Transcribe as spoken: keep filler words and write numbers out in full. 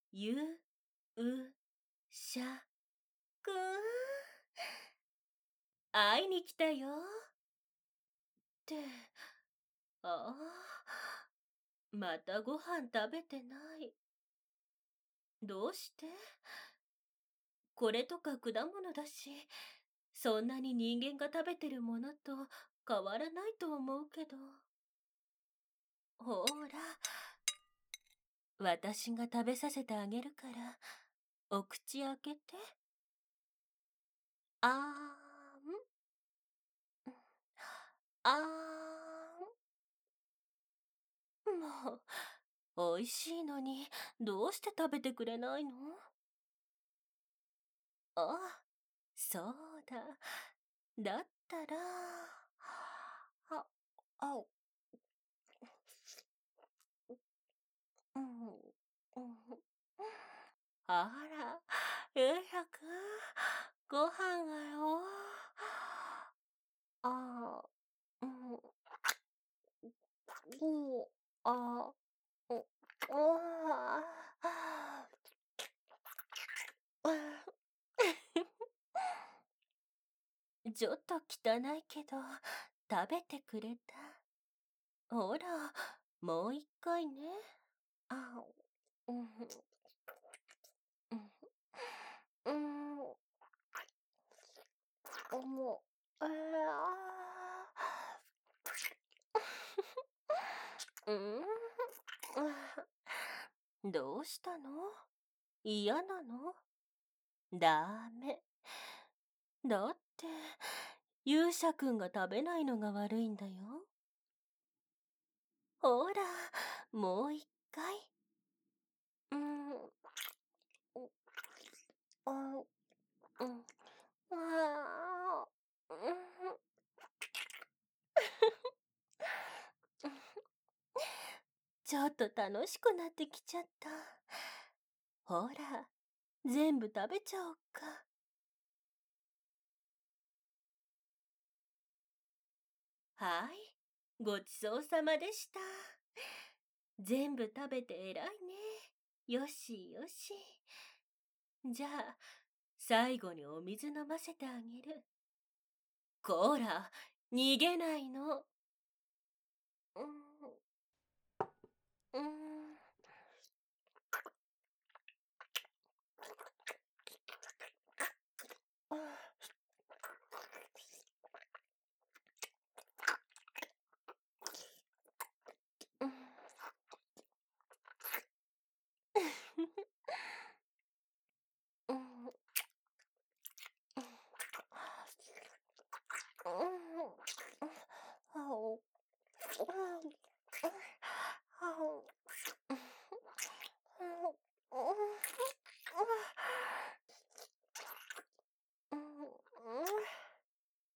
ゆ、う、しゃ、くん。会いに来たよ。って、ああ、またご飯食べてない。どうして？これとか果物だし、そんなに人間が食べてるものと変わらないと思うけど。ほーら、私が食べさせてあげるから、お口開けて。あーん。あーん。もう、美味しいのに、どうして食べてくれないの？あ、そうだ。だったら、あ、あ、うん、うん。あら、ゆうやくん、ご飯がよ。ああ、うん。うん、あ、う、ああ。ちょっと汚いけど、食べてくれた。ほら、もう一回ね。あ、うん、うん、うん、もう、えあ。うん、どうしたの？嫌なの？ダメ。だって、勇者くんが食べないのが悪いんだよ。ほら、もう一回。うん、う、あ、うん、ああ、うん。ちょっと楽しくなってきちゃった。ほら、全部食べちゃおっか。はい、ごちそうさまでした。全部食べて偉いね。よしよし。じゃあ、最後にお水飲ませてあげる。こら、逃げないの。うん、うん。うん。うん。うん。あお。